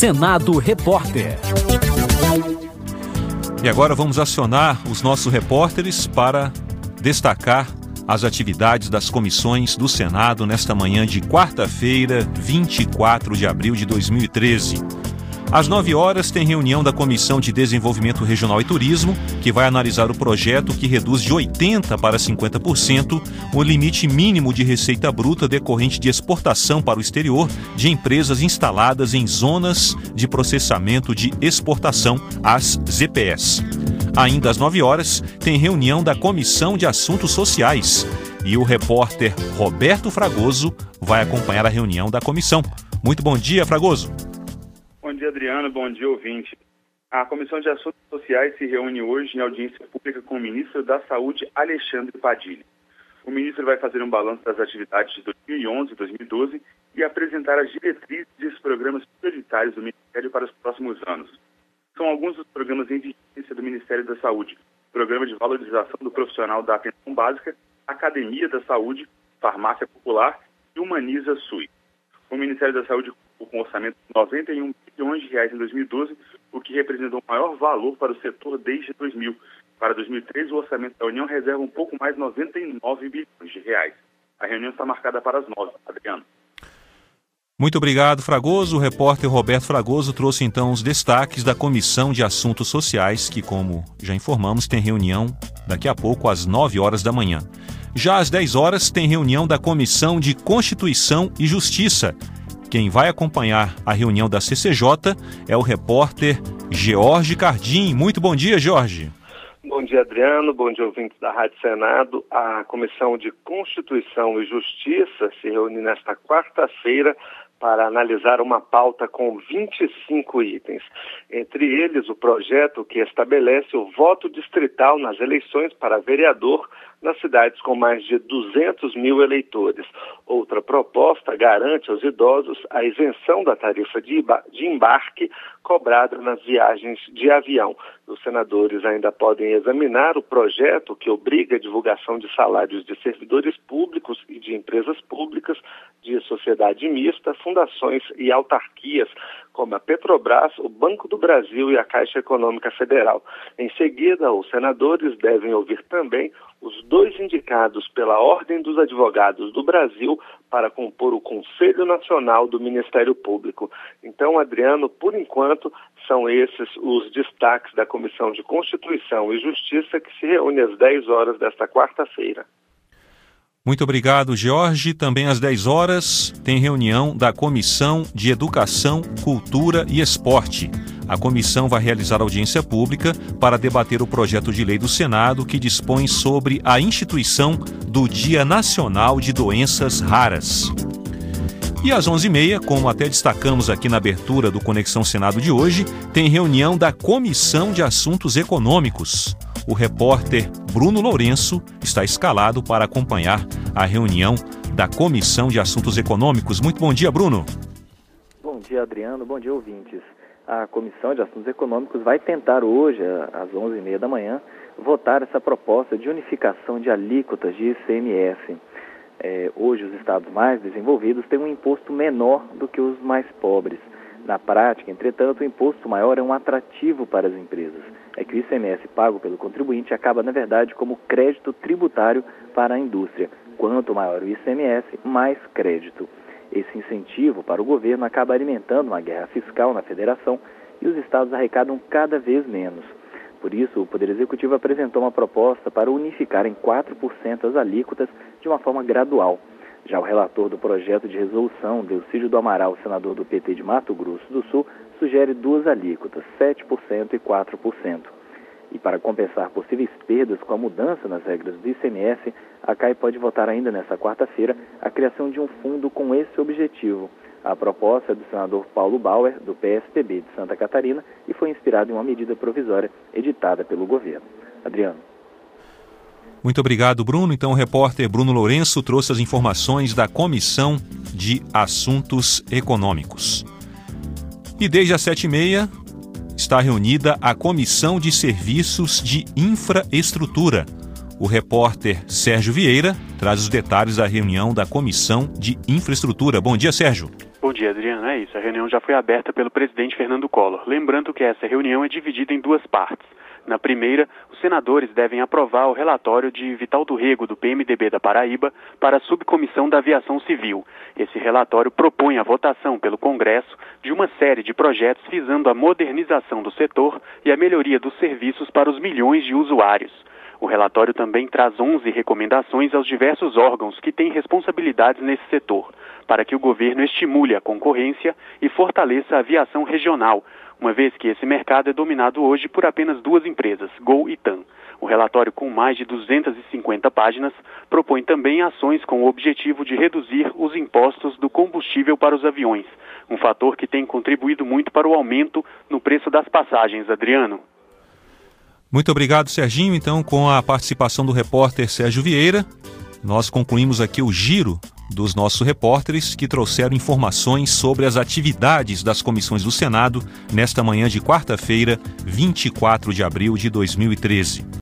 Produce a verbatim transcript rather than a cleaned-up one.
Senado Repórter. E agora vamos acionar os nossos repórteres para destacar as atividades das comissões do Senado nesta manhã de quarta-feira, vinte e quatro de abril de dois mil e treze. Às nove horas tem reunião da Comissão de Desenvolvimento Regional e Turismo, que vai analisar o projeto que reduz de oitenta por cento para cinquenta por cento o limite mínimo de receita bruta decorrente de exportação para o exterior de empresas instaladas em zonas de processamento de exportação, as Z P S. Ainda às nove horas tem reunião da Comissão de Assuntos Sociais e o repórter Roberto Fragoso vai acompanhar a reunião da comissão. Muito bom dia, Fragoso. Bom dia, Adriano. Bom dia, ouvinte. A Comissão de Assuntos Sociais se reúne hoje em audiência pública com o ministro da Saúde, Alexandre Padilha. O ministro vai fazer um balanço das atividades de dois mil e onze e dois mil e doze e apresentar as diretrizes dos programas prioritários do Ministério para os próximos anos. São alguns dos programas em vigência do Ministério da Saúde: Programa de Valorização do Profissional da Atenção Básica, Academia da Saúde, Farmácia Popular e Humaniza SUS. O Ministério da Saúde com um orçamento de noventa e um bilhões de reais em dois mil e doze, o que representou o maior valor para o setor desde dois mil. Para dois mil e treze, o orçamento da União reserva um pouco mais de noventa e nove bilhões de reais. A reunião está marcada para as nove, Adriano. Muito obrigado, Fragoso. O repórter Roberto Fragoso trouxe então os destaques da Comissão de Assuntos Sociais, que, como já informamos, tem reunião daqui a pouco às nove horas da manhã. Já às dez horas tem reunião da Comissão de Constituição e Justiça. Quem vai acompanhar a reunião da C C J é o repórter George Cardim. Muito bom dia, George. Bom dia, Adriano. Bom dia, ouvintes da Rádio Senado. A Comissão de Constituição e Justiça se reúne nesta quarta-feira para analisar uma pauta com vinte e cinco itens. Entre eles, o projeto que estabelece o voto distrital nas eleições para vereador nas cidades com mais de duzentos mil eleitores. Outra proposta garante aos idosos a isenção da tarifa de embarque cobrada nas viagens de avião. Os senadores ainda podem examinar o projeto que obriga a divulgação de salários de servidores públicos e de empresas públicas, de sociedade mista, fundações e autarquias, como a Petrobras, o Banco do Brasil e a Caixa Econômica Federal. Em seguida, os senadores devem ouvir também os dois indicados pela Ordem dos Advogados do Brasil para compor o Conselho Nacional do Ministério Público. Então, Adriano, por enquanto, são esses os destaques da Comissão de Constituição e Justiça que se reúne às dez horas desta quarta-feira. Muito obrigado, George. Também às dez horas tem reunião da Comissão de Educação, Cultura e Esporte. A comissão vai realizar audiência pública para debater o projeto de lei do Senado que dispõe sobre a instituição do Dia Nacional de Doenças Raras. E às onze e meia, como até destacamos aqui na abertura do Conexão Senado de hoje, tem reunião da Comissão de Assuntos Econômicos. O repórter Bruno Lourenço está escalado para acompanhar a reunião da Comissão de Assuntos Econômicos. Muito bom dia, Bruno. Bom dia, Adriano. Bom dia, ouvintes. A Comissão de Assuntos Econômicos vai tentar hoje, às onze e meia da manhã, votar essa proposta de unificação de alíquotas de I C M S. É, hoje, os estados mais desenvolvidos têm um imposto menor do que os mais pobres. Na prática, entretanto, o imposto maior é um atrativo para as empresas. É que o I C M S pago pelo contribuinte acaba, na verdade, como crédito tributário para a indústria. Quanto maior o I C M S, mais crédito. Esse incentivo para o governo acaba alimentando uma guerra fiscal na federação e os estados arrecadam cada vez menos. Por isso, o Poder Executivo apresentou uma proposta para unificar em quatro por cento as alíquotas de uma forma gradual. Já o relator do projeto de resolução, Delcídio do Amaral, senador do P T de Mato Grosso do Sul, sugere duas alíquotas, sete por cento e quatro por cento. E para compensar possíveis perdas com a mudança nas regras do I C M S, a C A I pode votar ainda nesta quarta-feira a criação de um fundo com esse objetivo. A proposta é do senador Paulo Bauer, do P S P B de Santa Catarina, e foi inspirada em uma medida provisória editada pelo governo. Adriano. Muito obrigado, Bruno. Então, o repórter Bruno Lourenço trouxe as informações da Comissão de Assuntos Econômicos. E desde as sete e meia está reunida a Comissão de Serviços de Infraestrutura. O repórter Sérgio Vieira traz os detalhes da reunião da Comissão de Infraestrutura. Bom dia, Sérgio. Bom dia, Adriano. É isso. A reunião já foi aberta pelo presidente Fernando Collor. Lembrando que essa reunião é dividida em duas partes. Na primeira, os senadores devem aprovar o relatório de Vital do Rego, do P M D B da Paraíba, para a Subcomissão da Aviação Civil. Esse relatório propõe a votação pelo Congresso de uma série de projetos visando a modernização do setor e a melhoria dos serviços para os milhões de usuários. O relatório também traz onze recomendações aos diversos órgãos que têm responsabilidades nesse setor, para que o governo estimule a concorrência e fortaleça a aviação regional, uma vez que esse mercado é dominado hoje por apenas duas empresas, Gol e TAM. O relatório, com mais de duzentas e cinquenta páginas, propõe também ações com o objetivo de reduzir os impostos do combustível para os aviões, um fator que tem contribuído muito para o aumento no preço das passagens, Adriano. Muito obrigado, Serginho. Então, com a participação do repórter Sérgio Vieira, nós concluímos aqui o giro dos nossos repórteres que trouxeram informações sobre as atividades das comissões do Senado nesta manhã de quarta-feira, vinte e quatro de abril de dois mil e treze.